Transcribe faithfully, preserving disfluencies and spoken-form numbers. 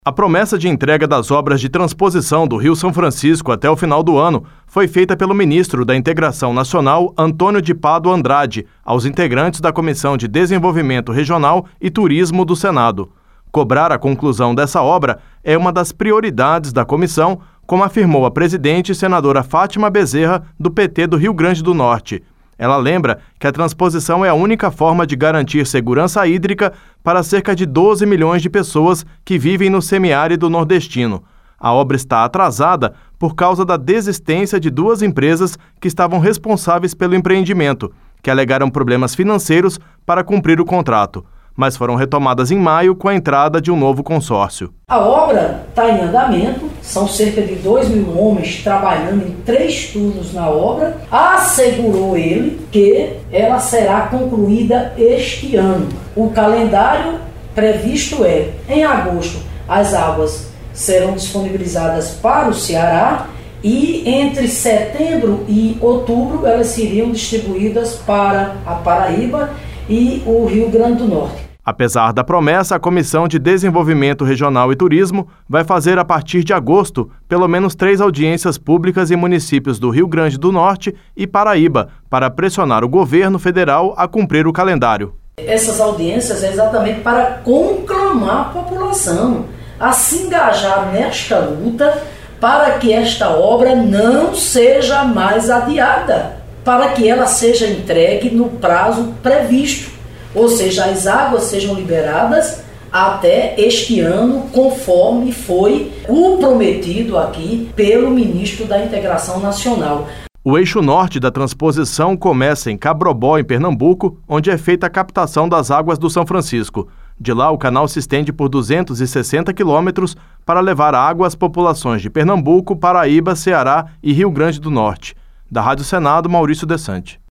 A promessa de entrega das obras de transposição do Rio São Francisco até o final do ano foi feita pelo ministro da Integração Nacional, Antônio de Pádua Andrade, aos integrantes da Comissão de Desenvolvimento Regional e Turismo do Senado. Cobrar a conclusão dessa obra é uma das prioridades da comissão, como afirmou a presidente senadora Fátima Bezerra, do P T do Rio Grande do Norte. Ela lembra que a transposição é a única forma de garantir segurança hídrica para cerca de doze milhões de pessoas que vivem no semiárido nordestino. A obra está atrasada por causa da desistência de duas empresas que estavam responsáveis pelo empreendimento, que alegaram problemas financeiros para cumprir o contrato, mas foram retomadas em maio com a entrada de um novo consórcio. A obra está em andamento, são cerca de dois mil homens trabalhando em três turnos na obra. Assegurou ele que ela será concluída este ano. O calendário previsto é, em agosto, as águas serão disponibilizadas para o Ceará e entre setembro e outubro elas seriam distribuídas para a Paraíba e o Rio Grande do Norte. Apesar da promessa, a Comissão de Desenvolvimento Regional e Turismo vai fazer a partir de agosto pelo menos três audiências públicas em municípios do Rio Grande do Norte e Paraíba para pressionar o governo federal a cumprir o calendário. Essas audiências é exatamente para conclamar a população a se engajar nesta luta para que esta obra não seja mais adiada, para que ela seja entregue no prazo previsto. Ou seja, as águas sejam liberadas até este ano, conforme foi o prometido aqui pelo ministro da Integração Nacional. O eixo norte da transposição começa em Cabrobó, em Pernambuco, onde é feita a captação das águas do São Francisco. De lá, o canal se estende por duzentos e sessenta quilômetros para levar água às populações de Pernambuco, Paraíba, Ceará e Rio Grande do Norte. Da Rádio Senado, Maurício Desante.